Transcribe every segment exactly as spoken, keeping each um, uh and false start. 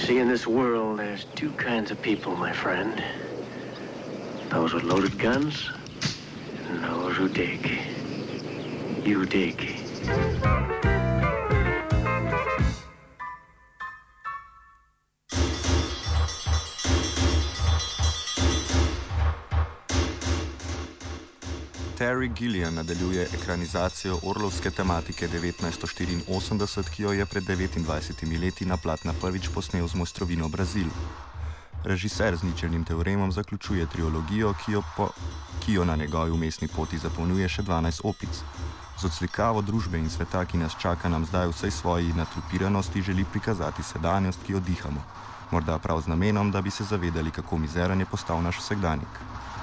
See, in this world, there's two kinds of people, my friend. Those with loaded guns, and those who dig. You dig. Terry Gilliam nadaljuje ekranizacijo orlovske tematike devetnajststo štiriinosemdeset, ki jo je pred devetindvajsetimi leti na platna prvič posnel z mojstrovino Brazil. Režiser z Ničelnim teoremom zaključuje trilogijo, ki jo, po, ki jo na njegovi umestni poti zapolnjuje še dvanajst opic. Z odslikavo družbe in sveta, ki nas čaka, nam zdaj v vsej svoji natrupiranosti želi prikazati sedanjost, ki jo dihamo. Morda prav z namenom, da bi se zavedali, kako mizeren je postal naš vsakdanjik.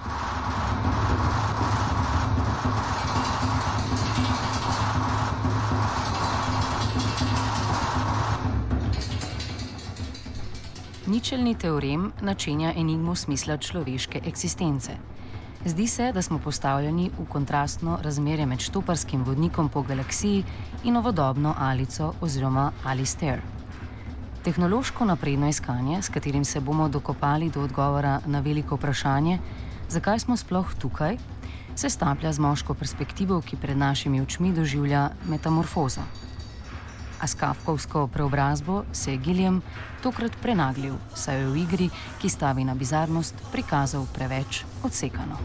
Ničelni teorem načenja enigmo smisla človeške eksistence. Zdi se, da smo postavljeni v kontrastno razmerje med štoparskim vodnikom po galaksiji in novodobno Alico oziroma Alistair. Tehnološko napredno iskanje, s katerim se bomo dokopali do odgovora na veliko vprašanje, zakaj smo sploh tukaj, se staplja z moško perspektivo, ki pred našimi očmi doživlja metamorfozo. A s kafkovsko preobrazbo se je Gilliam tokrat prenaglil, saj je v igri, ki stavi na bizarnost, prikazal preveč odsekano.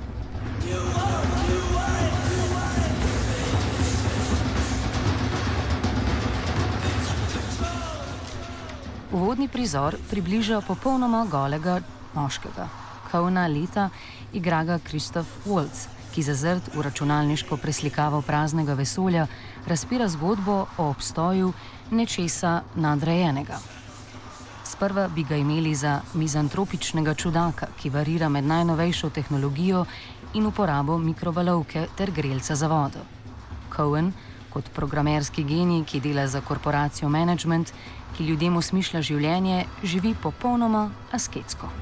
Uvodni prizor približa popolnoma golega moškega. Cowna Letha igra ga Christoph Waltz, ki zazrt v računalniško preslikavo praznega vesolja razpira zgodbo o obstoju nečesa nadrejenega. Sprva bi ga imeli za mizantropičnega čudaka, ki varira med najnovejšo tehnologijo in uporabo mikrovalovke ter grelca za vodo. Cowan, kot programerski genij, ki dela za korporacijo Management, ki ljudem osmišlja življenje, živi popolnoma asketsko.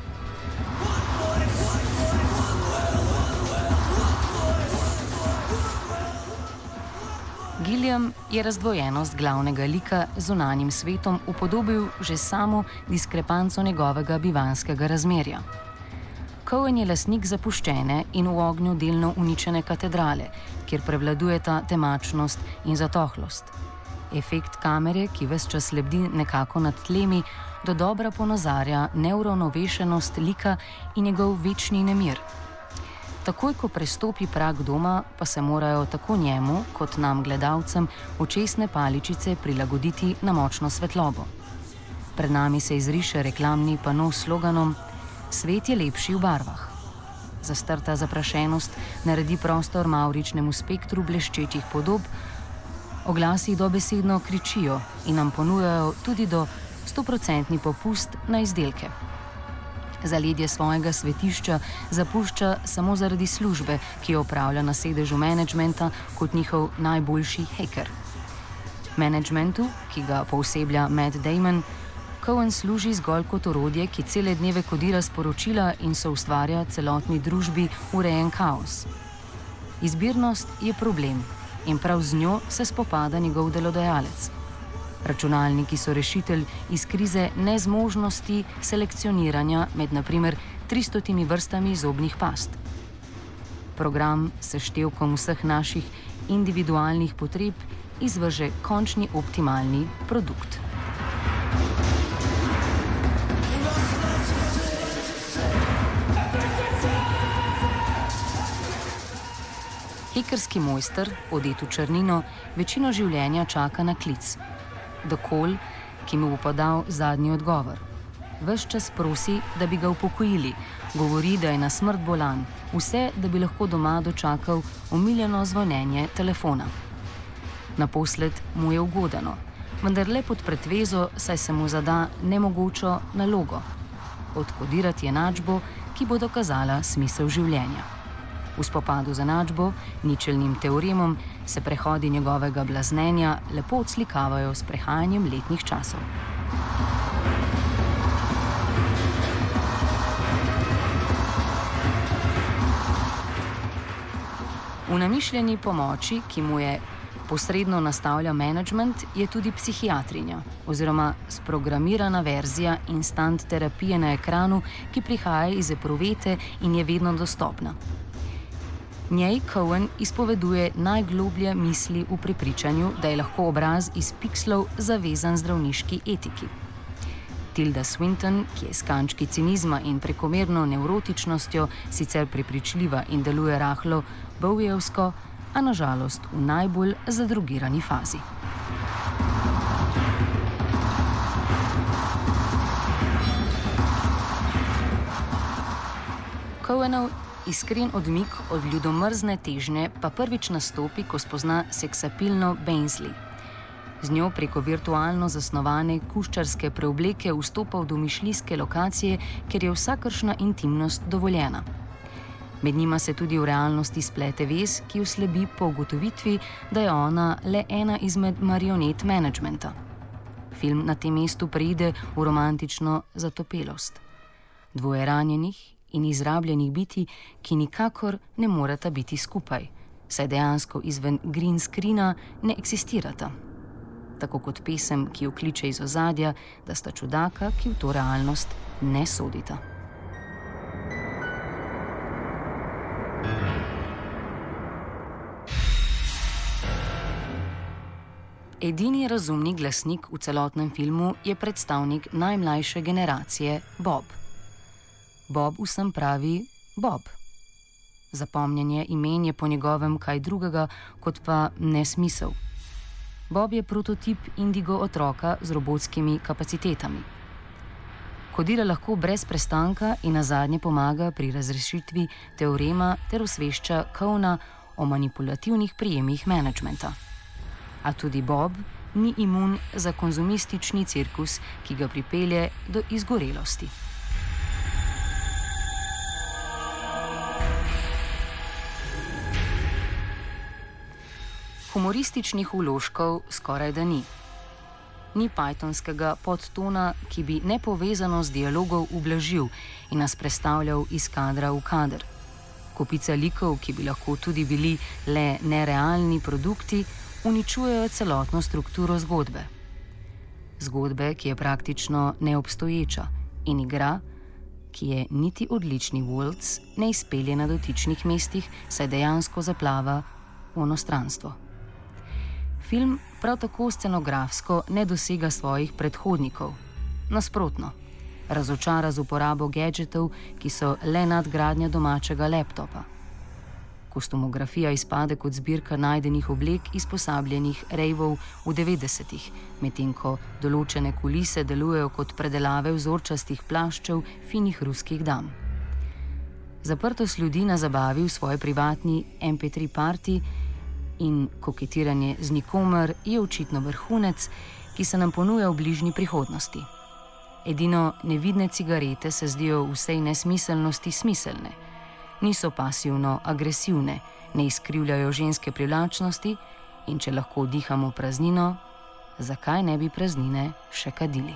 Gilliam je razdvojenost glavnega lika z zunanjim svetom upodobil že samo diskrepanco njegovega bivanskega razmerja. Cowan je lastnik zapuščene in v ognju delno uničene katedrale, kjer prevladujeta temačnost in zatohlost. Efekt kamere, ki ves čas lebdi nekako nad tlemi, do dobra ponazarja neuravnovešenost lika in njegov večni nemir. Takoj, ko prestopi prag doma, pa se morajo tako njemu, kot nam gledalcem, očesne paličice prilagoditi na močno svetlobo. Pred nami se izriše reklamni pano s sloganom "Svet je lepši v barvah". Zastrta zaprašenost naredi prostor mavričnemu spektru bleščečih podob, oglasi dobesedno kričijo in nam ponujajo tudi do stoprocentni popust na izdelke. Zaledje svojega svetišča zapušča samo zaradi službe, ki jo opravlja na sedežu menedžmenta kot njihov najboljši heker. Menedžmentu, ki ga pooseblja Matt Damon, Cowan služi zgolj kot orodje, ki cele dneve kodira sporočila in soustvarja celotni družbi urejen kaos. Izbirnost je problem in prav z njo se spopada njegov delodajalec. Računalniki so rešitelj iz krize nezmožnosti selekcioniranja med na primer tristotimi vrstami zobnih past. Program s seštevkom vseh naših individualnih potreb izvrže končni optimalni produkt. Hekerski mojster, odet v črnino, večino življenja čaka na klic. Dokol, ki mu bo podal zadnji odgovor. Ves čas prosi, da bi ga upokojili, govori, da je na smrt bolan, vse, da bi lahko doma dočakal omiljeno zvonjenje telefona. Naposled mu je ugodano, vendar le pod pretvezo, saj se mu zada nemogočo nalogo. Odkodirati enačbo, ki bo dokazala smisel življenja. V spopadu z enačbo, ničelnim teoremom, se prehodi njegovega blaznenja lepo odslikavajo s prehajanjem letnih časov. V namišljeni pomoči, ki mu je Posredno nastavlja menedžment, je tudi psihiatrinja oziroma sprogramirana verzija instant terapije na ekranu, ki prihaja iz epruvete in je vedno dostopna. Njej Cohen izpoveduje najgloblje misli v prepričanju, da je lahko obraz iz pikslov zavezan zdravniški etiki. Tilda Swinton, ki je s kančki cinizma in prekomerno nevrotičnostjo sicer prepričljiva in deluje rahlo Bowievsko, a nažalost v najbolj zadrogirani fazi. Cohenov iskren odmik od ljudomrzne težnje pa prvič nastopi, ko spozna seksapilno Bainsleigh. Z njo preko virtualno zasnovane kuščarske preobleke vstopa v domišljijske lokacije, kjer je vsakršna intimnost dovoljena. Med njima se tudi v realnosti splete vez, ki vslebi po ugotovitvi, da je ona le ena izmed marionet menedžmenta. Film na tem mestu preide v romantično zatopelost. Dvoje ranjenih in izrabljenih biti, ki nikakor ne moreta biti skupaj, saj dejansko izven green screena ne eksistirata. Tako kot pesem, ki jo kliče iz ozadja, da sta čudaka, ki v to realnost ne sodita. Edini razumni glasnik v celotnem filmu je predstavnik najmlajše generacije Bob. Bob vsem pravi Bob. Zapomnjenje imen je po njegovem kaj drugega kot pa nesmisel. Bob je prototip indigo otroka z robotskimi kapacitetami. Kodira lahko brez prestanka in nazadnje pomaga pri razrešitvi teorema ter osvešča Cohena o manipulativnih prijemih menedžmenta. A tudi Bob ni imun za konzumistični cirkus, ki ga pripelje do izgorelosti. Humorističnih vložkov skoraj da ni. Ni pythonskega podtona, ki bi nepovezanost dialogov ublažil in nas prestavljal iz kadra v kader. Kopica likov, ki bi lahko tudi bili le nerealni produkti, uničujejo celotno strukturo zgodbe. Zgodbe, ki je praktično neobstoječa in igra, ki je niti odlični waltz ne izpelje na dotičnih mestih, saj dejansko zaplava v onostranstvo. Film prav tako scenografsko ne dosega svojih predhodnikov. Nasprotno, razočara z uporabo gadgetov, ki so le nadgradnja domačega laptopa. Kostumografija izpade kot zbirka najdenih oblek izposabljenih rejvov v devetdesetih, medtem ko določene kulise delujejo kot predelave vzorčastih plaščev finih ruskih dam. Zaprtost ljudi na zabavi v svoji privatni em pe tri party in koketiranje z nikomer je očitno vrhunec, ki se nam ponuja v bližnji prihodnosti. Edino nevidne cigarete se zdijo v vsej nesmiselnosti smiselne. Niso pasivno-agresivne, ne izkrivljajo ženske privlačnosti in če lahko dihamo praznino, zakaj ne bi praznine še kadili?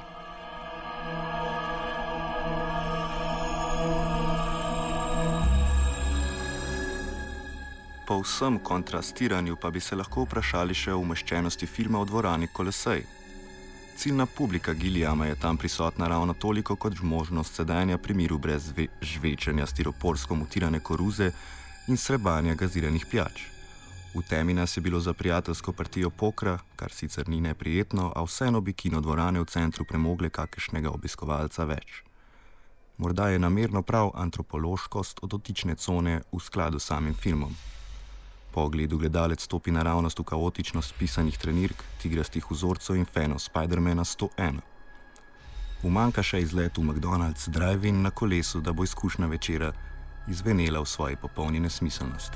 Po vsem kontrastiranju pa bi se lahko vprašali še o umeščenosti filma v dvorani Kolosej. Ciljna publika Gilliama je tam prisotna ravno toliko kot možnost sedenja pri miru brez žvečenja stiroporsko mutirane koruze in srebanja gaziranih pijač. V temi nas je bilo za prijateljsko partijo pokra, kar sicer ni neprijetno, a vseeno bi kinodvorane v centru premogle kakšnega obiskovalca več. Morda je namerno prav antropološkost od dotične cone v skladu s samim filmom. Po ogledu gledalec stopi naravnost v kaotičnost pisanih trenirk, tigrastih vzorcev in fanov Spidermana sto ena. Umanjka še izlet v McDonald's drive-in na kolesu, da bo izkušnja večera izvenela v svoji popolni nesmiselnosti.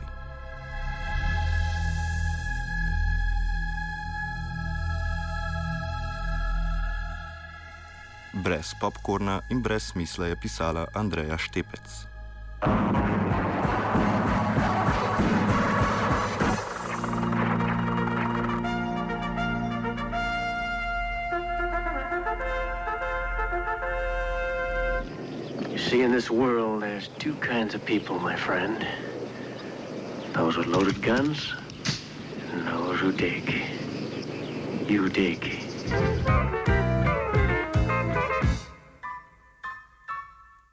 Brez popkorna in brez smisla je pisala Andreja Štepec. See, in this world, there's two kinds of people, my friend. Those with loaded guns and those knows who dig. You dig.